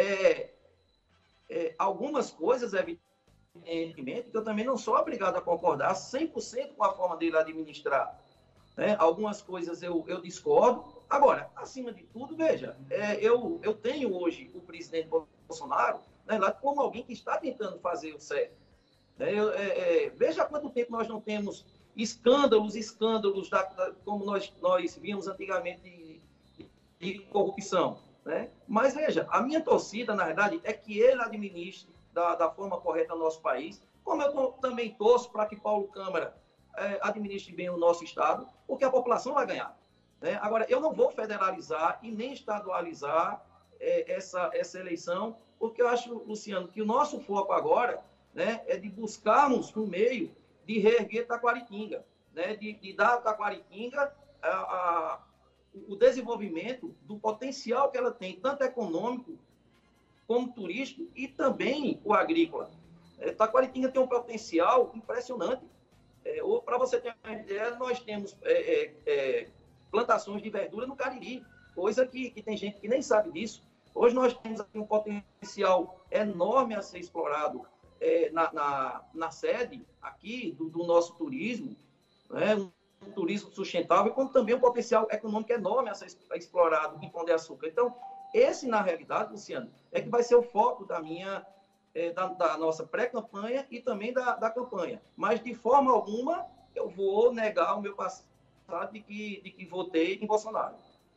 algumas coisas, evidentemente, que eu também não sou obrigado a concordar 100% com a forma dele administrar. Algumas coisas eu discordo. Agora, acima de tudo, veja, eu tenho hoje o presidente Bolsonaro como alguém que está tentando fazer o certo. Veja há quanto tempo nós não temos escândalos, como nós víamos antigamente de corrupção. Mas veja, a minha torcida, na verdade, é que ele administre da forma correta o nosso país, como eu também torço para que Paulo Câmara administre bem o nosso Estado, porque a população vai ganhar. Agora, eu não vou federalizar e nem estadualizar essa eleição, porque eu acho, Luciano, que o nosso foco agora é de buscarmos um meio de reerguer Taquaritinga, de dar a Taquaritinga o desenvolvimento do potencial que ela tem, tanto econômico como turístico e também o agrícola. Taquaritinga tem um potencial impressionante. Para você ter uma ideia, nós temos plantações de verdura no Cariri, coisa que tem gente que nem sabe disso. Hoje nós temos aqui um potencial enorme a ser explorado na sede aqui do nosso turismo, um turismo sustentável, como também um potencial econômico enorme a ser explorado em Pão de Açúcar. Então, esse, na realidade, Luciano, é que vai ser o foco da nossa pré-campanha e também da campanha. Mas, de forma alguma, eu vou negar o meu passado de que votei em Bolsonaro.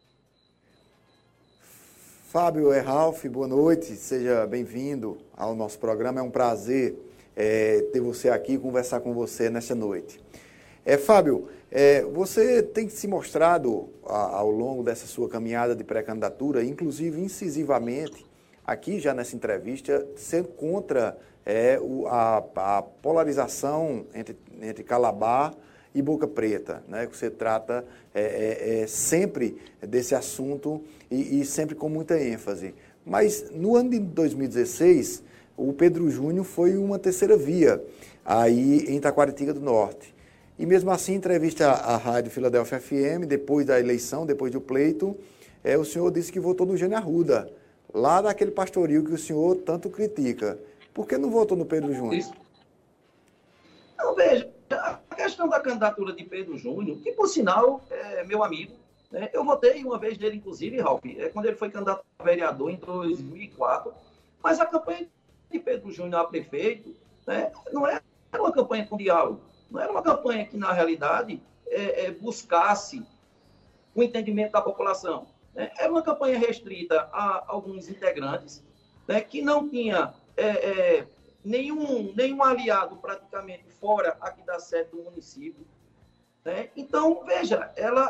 Fábio Ralph, boa noite, seja bem-vindo ao nosso programa. É um prazer ter você aqui e conversar com você nesta noite. Fábio, você tem se mostrado ao longo dessa sua caminhada de pré-candidatura, inclusive incisivamente, aqui já nessa entrevista, sendo contra a polarização entre Calabar e Boca Preta, que você trata sempre desse assunto e sempre com muita ênfase. Mas no ano de 2016, o Pedro Júnior foi uma terceira via aí em Taquaritinga do Norte. E mesmo assim, em entrevista à Rádio Filadélfia FM, depois da eleição, depois do pleito, o senhor disse que votou no Jânio Arruda, lá naquele pastoril que o senhor tanto critica. Por que não votou no Pedro Júnior? Isso. Não, veja, a questão da candidatura de Pedro Júnior, que por sinal é meu amigo, eu votei uma vez dele, inclusive, Ralf, quando ele foi candidato a vereador em 2004, mas a campanha de Pedro Júnior a prefeito não era uma campanha com diálogo. Não era uma campanha que, na realidade, buscasse o entendimento da população. né? Era uma campanha restrita a alguns integrantes, né, que não tinha nenhum aliado praticamente fora aqui da sede do município, né? Então, veja,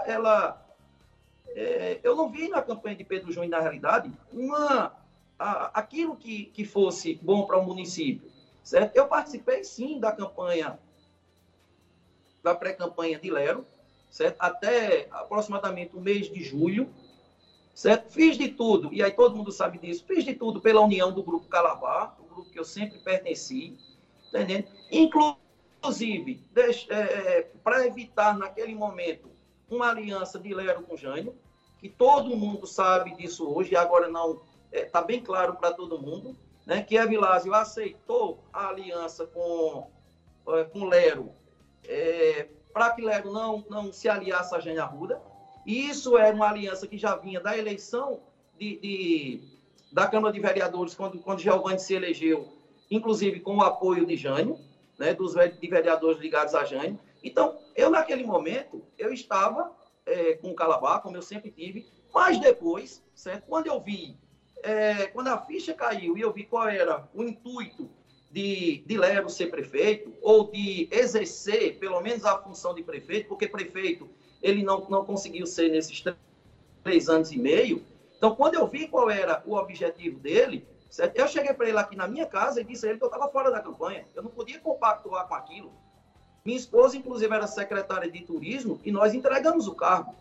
eu não vi na campanha de Pedro Júnior, na realidade, aquilo que fosse bom para o município, certo? Eu participei, sim, da pré-campanha de Lero, certo? Até aproximadamente o mês de julho, certo? Fiz de tudo, e aí todo mundo sabe disso, fiz de tudo pela união do Grupo Calabar, o grupo que eu sempre pertenci, entendendo? Inclusive, para evitar, naquele momento, uma aliança de Lero com Jânio, que todo mundo sabe disso hoje, e agora não está bem claro para todo mundo, né, que a Vilásio aceitou a aliança com Lero, para que Lero não se aliasse a Jânio Arruda. E isso era uma aliança que já vinha da eleição da Câmara de Vereadores, quando Giovanni se elegeu, inclusive com o apoio de Jânio, né, de vereadores ligados a Jânio. Então, eu naquele momento, eu estava com o Calabar, como eu sempre tive, mas depois, certo? Quando eu vi, quando a ficha caiu e eu vi qual era o intuito de Lero ser prefeito, ou de exercer, pelo menos, a função de prefeito, porque prefeito ele não conseguiu ser nesses 3 anos e meio. Então, quando eu vi qual era o objetivo dele, certo? Eu cheguei para ele aqui na minha casa e disse a ele que eu estava fora da campanha. Eu não podia compactuar com aquilo. Minha esposa, inclusive, era secretária de turismo e nós entregamos o cargo.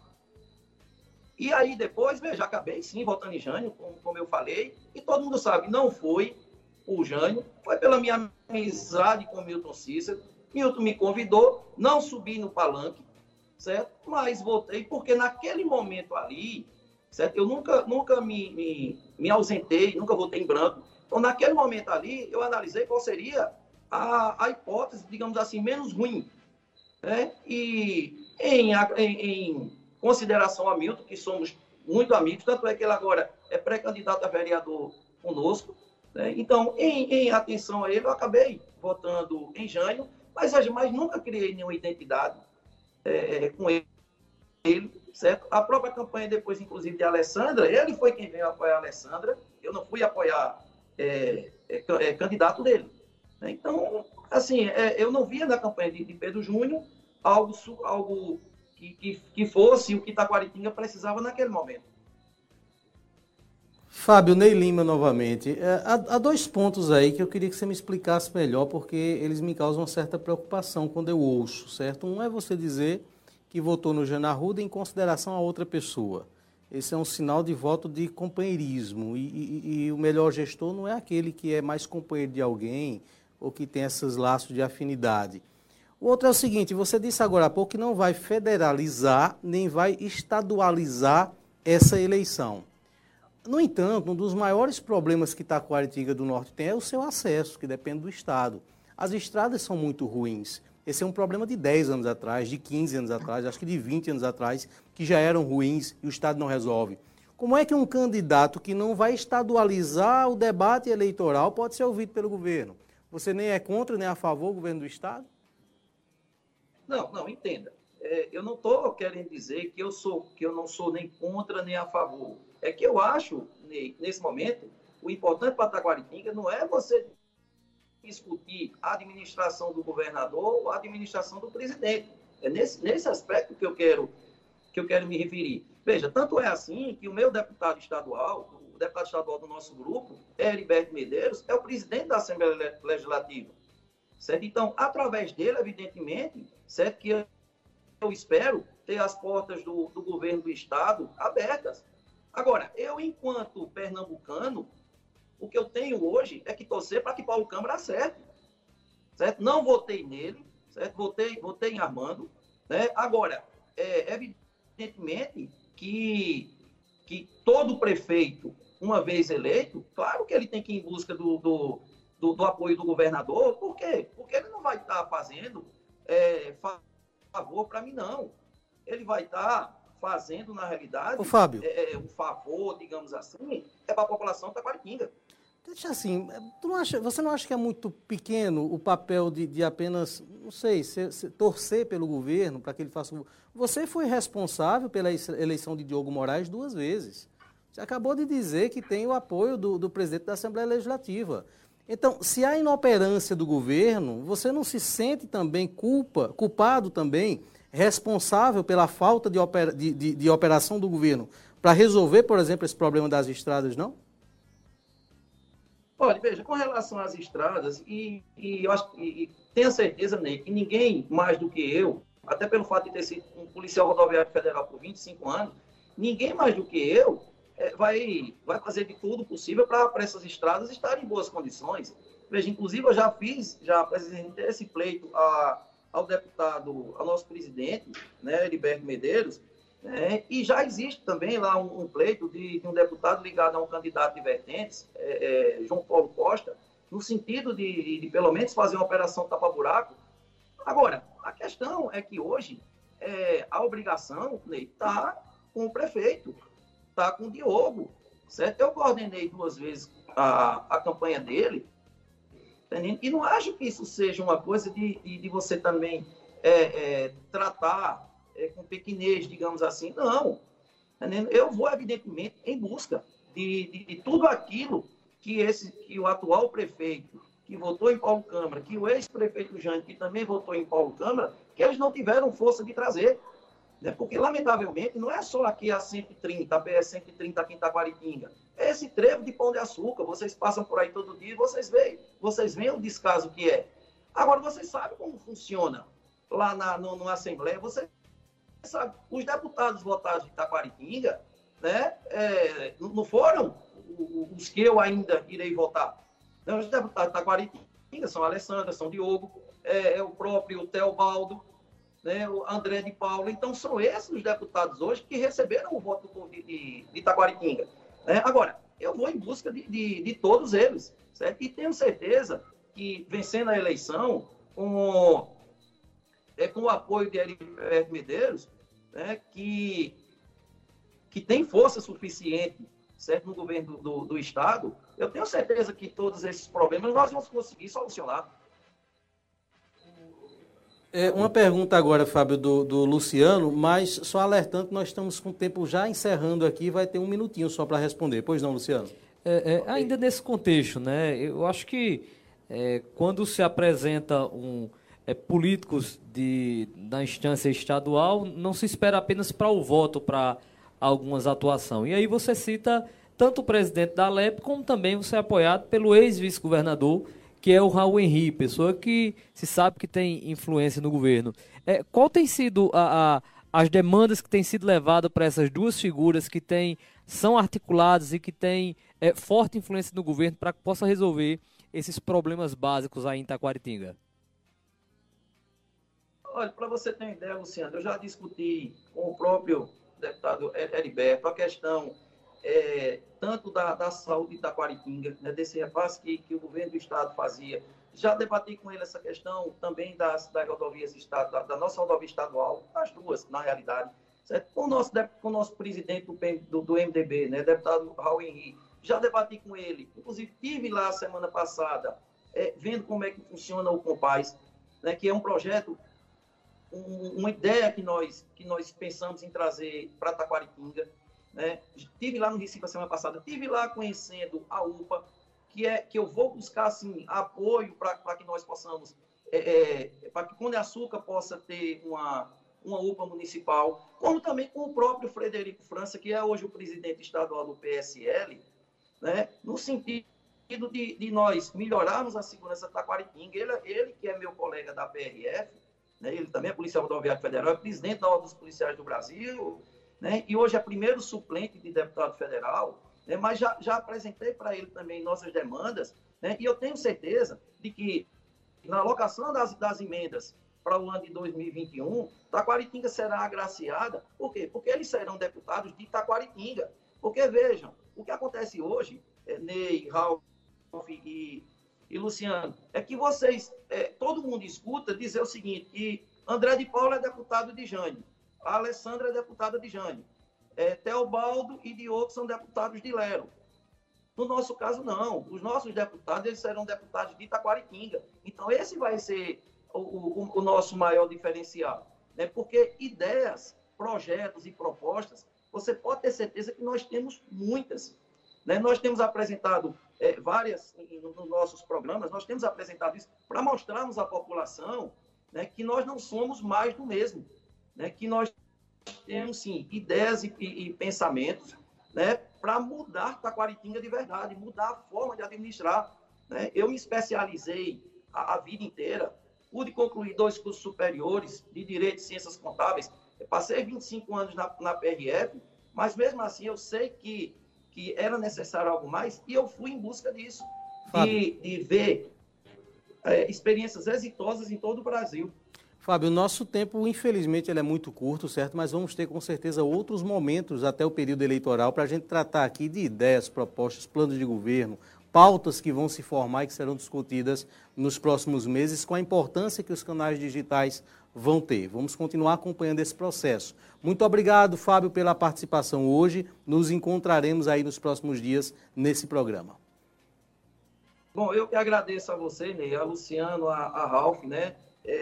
E aí, depois, veja, acabei, sim, votando em Jânio, como eu falei, e todo mundo sabe, não foi o Jânio, foi pela minha amizade com o Milton Cícero. Milton me convidou, não subi no palanque, certo? Mas votei porque naquele momento ali, certo? Eu nunca me ausentei, nunca votei em branco. Então, naquele momento ali, eu analisei qual seria a hipótese, digamos assim, menos ruim, né? E em consideração a Milton, que somos muito amigos, tanto é que ele agora é pré-candidato a vereador conosco, né? Então, em atenção a ele, eu acabei votando em Jânio, mas nunca criei nenhuma identidade com ele, certo? A própria campanha depois, inclusive, de Alessandra, ele foi quem veio apoiar a Alessandra, eu não fui apoiar candidato dele. Então, assim, eu não via na campanha de Pedro Júnior algo que fosse o que Taquaritinga precisava naquele momento. Fábio, Ney Lima novamente. Há 2 pontos aí que eu queria que você me explicasse melhor, porque eles me causam uma certa preocupação quando eu ouço, certo? Um é você dizer que votou no Jânio Arruda em consideração a outra pessoa. Esse é um sinal de voto de companheirismo e o melhor gestor não é aquele que é mais companheiro de alguém ou que tem esses laços de afinidade. O outro é o seguinte, você disse agora há pouco que não vai federalizar nem vai estadualizar essa eleição. No entanto, um dos maiores problemas que Taquaritinga do Norte tem é o seu acesso, que depende do Estado. As estradas são muito ruins. Esse é um problema de 10 anos atrás, de 15 anos atrás, acho que de 20 anos atrás, que já eram ruins e o Estado não resolve. Como é que um candidato que não vai estadualizar o debate eleitoral pode ser ouvido pelo governo? Você nem é contra, nem a favor do governo do Estado? Não, entenda. Eu não estou querendo dizer que eu não sou nem contra, nem a favor. É que eu acho, nesse momento, o importante para Taquaritinga não é você discutir a administração do governador ou a administração do presidente. É nesse aspecto que eu quero me referir. Veja, tanto é assim que o meu deputado estadual, o deputado estadual do nosso grupo, Heriberto Medeiros, é o presidente da Assembleia Legislativa. Certo? Então, através dele, evidentemente, certo, que eu espero ter as portas do governo do Estado abertas. Agora, eu, enquanto pernambucano, o que eu tenho hoje é que torcer para que Paulo Câmara acerte. Certo? Não votei nele, certo? Votei em Armando. Né? Agora, evidentemente que todo prefeito, uma vez eleito, claro que ele tem que ir em busca do apoio do governador. Por quê? Porque ele não vai estar fazendo favor para mim, não. Ele vai estar fazendo, na realidade, Ô, Fábio, um favor, digamos assim, para a população de Taquaritinga. Deixa assim, você não acha que é muito pequeno o papel de apenas, não sei, torcer pelo governo para que ele faça... Você foi responsável pela eleição de Diogo Moraes 2 vezes. Você acabou de dizer que tem o apoio do presidente da Assembleia Legislativa. Então, se há inoperância do governo, você não se sente também culpado também, responsável pela falta de operação do governo para resolver, por exemplo, esse problema das estradas, não? Olha, veja, com relação às estradas, eu acho, tenho certeza, Ney, que ninguém mais do que eu, até pelo fato de ter sido um policial rodoviário federal por 25 anos, ninguém mais do que eu vai fazer de tudo possível para essas estradas estarem em boas condições. Veja, inclusive eu já apresentei esse pleito ao deputado, ao nosso presidente, né, Heriberto Medeiros, e já existe também lá um pleito de um deputado ligado a um candidato de Vertentes, João Paulo Costa, no sentido de pelo menos fazer uma operação tapa-buraco. Agora, a questão é que hoje a obrigação está com o prefeito, está com o Diogo, certo? Eu coordenei 2 vezes a campanha dele, entendeu? E não acho que isso seja uma coisa de você também tratar com pequenez, digamos assim. Não. Eu vou, evidentemente, em busca de tudo aquilo que o atual prefeito, que votou em Paulo Câmara, que o ex-prefeito Jânio, que também votou em Paulo Câmara, que eles não tiveram força de trazer. Né? Porque, lamentavelmente, não é só aqui a 130, a BR-130 aqui em Taquaritinga. É esse trevo de Pão de Açúcar. Vocês passam por aí todo dia e vocês veem o descaso que é. Agora, vocês sabem como funciona lá na Assembleia. Você sabe, os deputados votados de Taquaritinga, né, não foram os que eu ainda irei votar. Então, os deputados de Taquaritinga são Alessandra, são Diogo, o próprio Teobaldo, né, o André de Paula. Então, são esses os deputados hoje que receberam o voto do povo de Taquaritinga. Agora, eu vou em busca de todos eles, certo? E tenho certeza que, vencendo a eleição, com o apoio de Heriberto Medeiros, né, que tem força suficiente, certo, no governo do Estado, eu tenho certeza que todos esses problemas nós vamos conseguir solucionar. Uma pergunta agora, Fábio, do Luciano, mas só alertando que nós estamos com o tempo já encerrando aqui, vai ter 1 minutinho só para responder. Pois não, Luciano? Ainda nesse contexto, né, eu acho que quando se apresenta políticos da instância estadual, não se espera apenas para o voto, para algumas atuações. E aí você cita tanto o presidente da Alep, como também você é apoiado pelo ex-vice-governador, que é o Raul Henrique, pessoa que se sabe que tem influência no governo. Qual tem sido as demandas que têm sido levadas para essas duas figuras que são articuladas e que têm forte influência no governo para que possa resolver esses problemas básicos aí em Taquaritinga? Olha, para você ter uma ideia, Luciano, eu já discuti com o próprio deputado Heriberto a questão tanto da saúde de Taquaritinga, né, desse repasse que o governo do Estado fazia. Já debati com ele essa questão também das rodovias da nossa rodovia estadual, as duas, na realidade, certo? Com o nosso presidente do MDB, né, deputado Raul Henrique. Já debati com ele, inclusive tive lá a semana passada, vendo como é que funciona o Compaz, né, que é um projeto, uma ideia que nós pensamos em trazer para Taquaritinga. Né? Estive lá no Recife a semana passada, estive lá conhecendo a UPA, que eu vou buscar assim, apoio para que nós possamos, para que Pão de Açúcar possa ter uma UPA municipal, como também com o próprio Frederico França, que é hoje o presidente estadual do PSL, né? No sentido de nós melhorarmos a segurança da Taquaritinga. Ele que é meu colega da PRF, né? Ele também é policial rodoviário federal, é presidente da Ordem dos Policiais do Brasil, né? E hoje é primeiro suplente de deputado federal, né? Mas já apresentei para ele também nossas demandas, né? E eu tenho certeza de que na alocação das emendas para o ano de 2021, Taquaritinga será agraciada. Por quê? Porque eles serão deputados de Taquaritinga. Porque, vejam, o que acontece hoje, Ney, Raul e Luciano, é que vocês, todo mundo escuta dizer o seguinte, que André de Paula é deputado de Jânio, a Alessandra é deputada de Jânio, Teobaldo e Diogo são deputados de Lero. No nosso caso, não. Os nossos deputados, eles serão deputados de Taquaritinga. Então, esse vai ser o nosso maior diferencial, né? Porque ideias, projetos e propostas, você pode ter certeza que nós temos muitas, né? Nós temos apresentado várias nos nossos programas, nós temos apresentado isso para mostrarmos à população, né, que nós não somos mais do mesmo, né? Que nós temos, sim, ideias e pensamentos, né, para mudar Taquaritinga de verdade, mudar a forma de administrar, né? Eu me especializei a vida inteira, pude concluir 2 cursos superiores de Direito e Ciências Contábeis, passei 25 anos na PRF, mas mesmo assim eu sei que era necessário algo mais, e eu fui em busca disso, de ver experiências exitosas em todo o Brasil. Fábio, o nosso tempo, infelizmente, ele é muito curto, certo? Mas vamos ter, com certeza, outros momentos até o período eleitoral para a gente tratar aqui de ideias, propostas, planos de governo, pautas que vão se formar e que serão discutidas nos próximos meses, com a importância que os canais digitais vão ter. Vamos continuar acompanhando esse processo. Muito obrigado, Fábio, pela participação hoje. Nos encontraremos aí nos próximos dias nesse programa. Bom, eu que agradeço a você, Ney, a Luciano, a Ralf, né?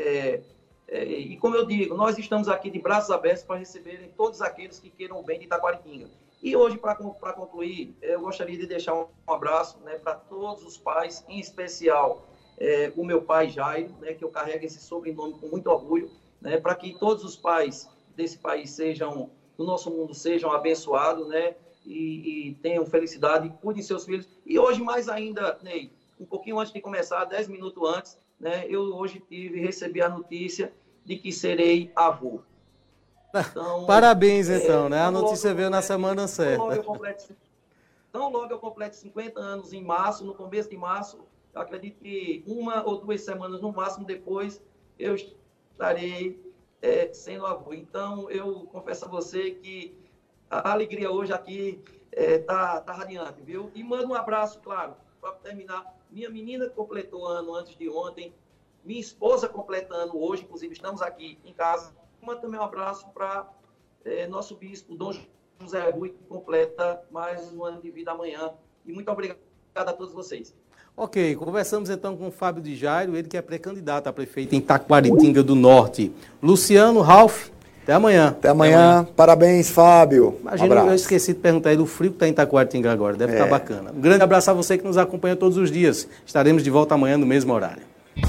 E como eu digo, nós estamos aqui de braços abertos para receberem todos aqueles que queiram o bem de Taquaritinga. E hoje, para concluir, eu gostaria de deixar um abraço, né, para todos os pais, em especial o meu pai Jairo, né, que eu carrego esse sobrenome com muito orgulho, né, para que todos os pais desse país do nosso mundo sejam abençoados, né, e tenham felicidade, cuidem de seus filhos. E hoje, mais ainda, Ney, um pouquinho antes de começar, 10 minutos antes, né, eu hoje recebi a notícia de que serei avô. Então, parabéns, então, né? A notícia veio na semana certa. Tão logo eu completo 50 anos em março, no começo de março, eu acredito que 1 ou 2 semanas no máximo depois eu estarei sendo avô. Então, eu confesso a você que a alegria hoje aqui tá radiante, viu? E mando um abraço, claro, para terminar. Minha menina completou ano antes de ontem, minha esposa completando hoje, inclusive estamos aqui em casa. Mando também um abraço para nosso bispo, Dom José Rui, que completa mais um ano de vida amanhã. E muito obrigado a todos vocês. Ok, conversamos então com o Fábio de Jairo, ele que é pré-candidato a prefeito em Taquaritinga do Norte. Luciano, Ralf, até amanhã. Até amanhã. Parabéns, Fábio. Imagina, eu esqueci de perguntar aí do frio que está em Taquaritinga agora, deve estar bacana. Um grande abraço a você que nos acompanha todos os dias. Estaremos de volta amanhã no mesmo horário.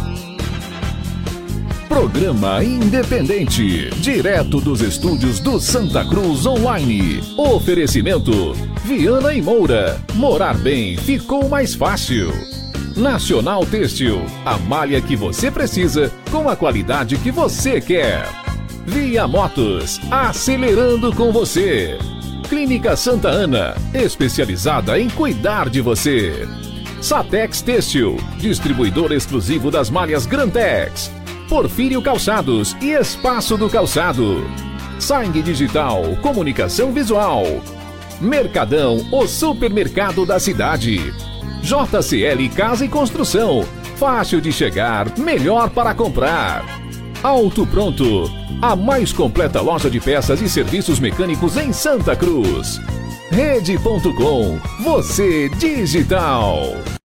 Programa Independente, direto dos estúdios do Santa Cruz Online. Oferecimento: Viana e Moura. Morar bem ficou mais fácil. Nacional Têxtil, a malha que você precisa com a qualidade que você quer. Via Motos, acelerando com você. Clínica Santa Ana, especializada em cuidar de você. Satex Têxtil, distribuidor exclusivo das malhas Grantex. Porfírio Calçados e Espaço do Calçado. Sangue Digital, comunicação visual. Mercadão, o supermercado da cidade. JCL Casa e Construção, fácil de chegar, melhor para comprar. Auto Pronto, a mais completa loja de peças e serviços mecânicos em Santa Cruz. Rede.com, você digital.